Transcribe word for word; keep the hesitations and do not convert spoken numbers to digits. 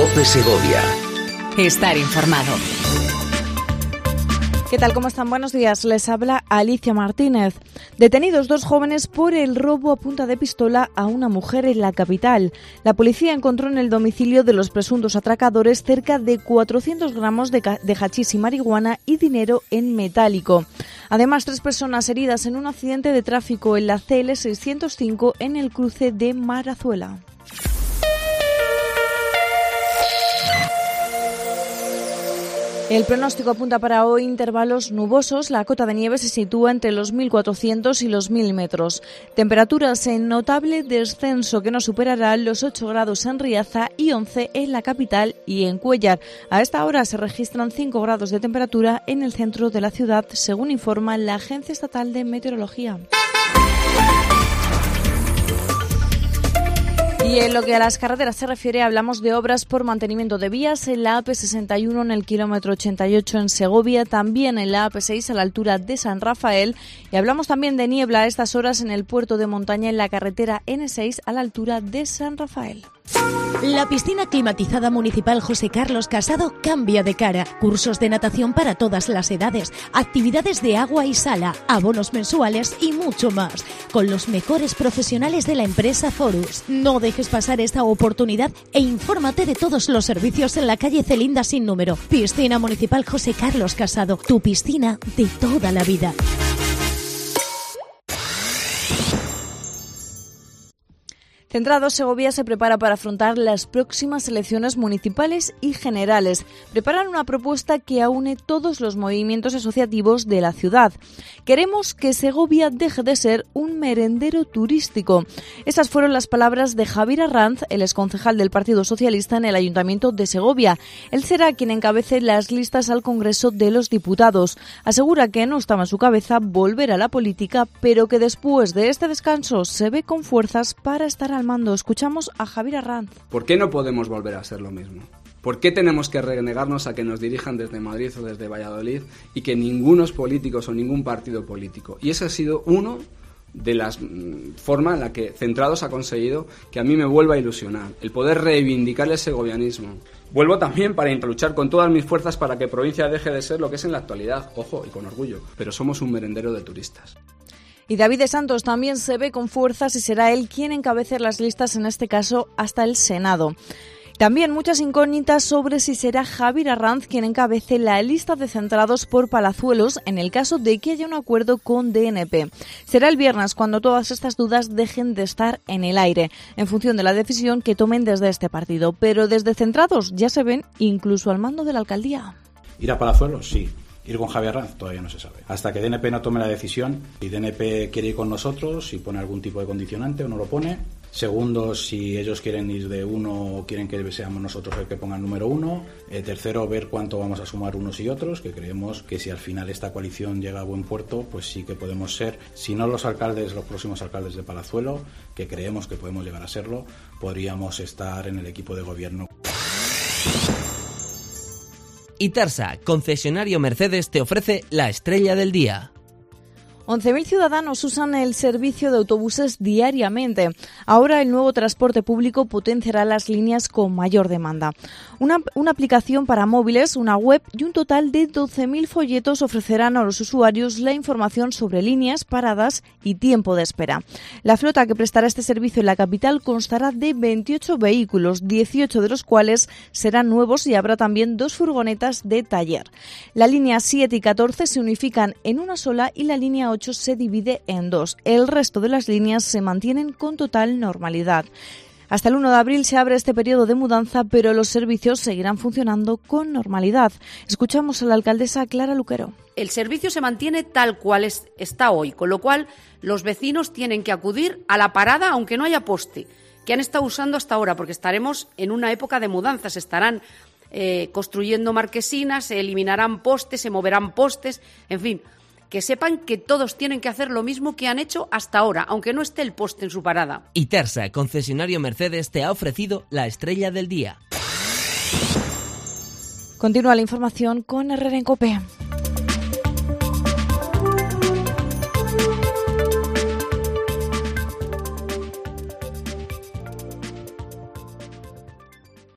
COPE Segovia. Estar informado. ¿Qué tal? ¿Cómo están? Buenos días. Les habla Alicia Martínez. Detenidos dos jóvenes por el robo a punta de pistola a una mujer en la capital. La policía encontró en el domicilio de los presuntos atracadores cerca de cuatrocientos gramos de, ca- de hachís y marihuana y dinero en metálico. Además, tres personas heridas en un accidente de tráfico en la C L seiscientos cinco en el cruce de Marazuela. El pronóstico apunta para hoy intervalos nubosos. La cota de nieve se sitúa entre los mil cuatrocientos y los mil metros. Temperaturas en notable descenso que no superarán los ocho grados en Riaza y once en la capital y en Cuéllar. A esta hora se registran cinco grados de temperatura en el centro de la ciudad, según informa la Agencia Estatal de Meteorología. Y en lo que a las carreteras se refiere, hablamos de obras por mantenimiento de vías en la A P sesenta y uno en el kilómetro ochenta y ocho en Segovia, también en la A P seis a la altura de San Rafael, y hablamos también de niebla a estas horas en el puerto de montaña en la carretera N seis a la altura de San Rafael. La piscina climatizada municipal José Carlos Casado cambia de cara. Cursos de natación para todas las edades, actividades de agua y sala, abonos mensuales y mucho más. Con los mejores profesionales de la empresa Forus. No dejes pasar esta oportunidad e infórmate de todos los servicios en la calle Celinda sin número. Piscina municipal José Carlos Casado, tu piscina de toda la vida. Centrados, Segovia se prepara para afrontar las próximas elecciones municipales y generales. Preparan una propuesta que aúne todos los movimientos asociativos de la ciudad. Queremos que Segovia deje de ser un merendero turístico. Esas fueron las palabras de Javier Arranz, el exconcejal del Partido Socialista en el Ayuntamiento de Segovia. Él será quien encabece las listas al Congreso de los Diputados. Asegura que no estaba en su cabeza volver a la política, pero que después de este descanso se ve con fuerzas para estar al mando. Escuchamos a Javier Arranz. ¿Por qué no podemos volver a ser lo mismo? ¿Por qué tenemos que renegarnos a que nos dirijan desde Madrid o desde Valladolid y que ningunos políticos o ningún partido político? Y ese ha sido uno de las mmm, formas en la que Centrados ha conseguido que a mí me vuelva a ilusionar, el poder reivindicar el segovianismo. Vuelvo también para luchar con todas mis fuerzas para que provincia deje de ser lo que es en la actualidad, ojo, y con orgullo, pero somos un merendero de turistas. Y David de Santos también se ve con fuerzas y será él quien encabece las listas, en este caso hasta el Senado. También muchas incógnitas sobre si será Javier Arranz quien encabece la lista de Centrados por Palazuelos en el caso de que haya un acuerdo con D N P. Será el viernes cuando todas estas dudas dejen de estar en el aire, en función de la decisión que tomen desde este partido. Pero desde Centrados ya se ven incluso al mando de la alcaldía. ¿Ir a Palazuelos? Sí. Ir con Javier Arranz todavía no se sabe. Hasta que D N P no tome la decisión, si D N P quiere ir con nosotros, si pone algún tipo de condicionante o no lo pone. Segundo, si ellos quieren ir de uno o quieren que seamos nosotros el que ponga el número uno. Eh, tercero, ver cuánto vamos a sumar unos y otros, que creemos que si al final esta coalición llega a buen puerto, pues sí que podemos ser, si no los alcaldes, los próximos alcaldes de Palazuelo, que creemos que podemos llegar a serlo, podríamos estar en el equipo de gobierno. Itarsa, concesionario Mercedes, te ofrece la estrella del día. once mil ciudadanos usan el servicio de autobuses diariamente. Ahora el nuevo transporte público potenciará las líneas con mayor demanda. Una, una aplicación para móviles, una web y un total de doce mil folletos ofrecerán a los usuarios la información sobre líneas, paradas y tiempo de espera. La flota que prestará este servicio en la capital constará de veintiocho vehículos, dieciocho de los cuales serán nuevos y habrá también dos furgonetas de taller. La línea siete y catorce se unifican en una sola y la línea ocho se divide en dos. El resto de las líneas se mantienen con total normalidad. Hasta el uno de abril se abre este periodo de mudanza, pero los servicios seguirán funcionando con normalidad. Escuchamos a la alcaldesa Clara Luquero. El servicio se mantiene tal cual es, está hoy, con lo cual los vecinos tienen que acudir a la parada aunque no haya poste, que han estado usando hasta ahora, porque estaremos en una época de mudanzas, estarán eh, construyendo marquesinas, se eliminarán postes, se moverán postes, en fin, que sepan que todos tienen que hacer lo mismo que han hecho hasta ahora, aunque no esté el poste en su parada. Itarsa, concesionario Mercedes, te ha ofrecido la estrella del día. Continúa la información con Herrera en COPE.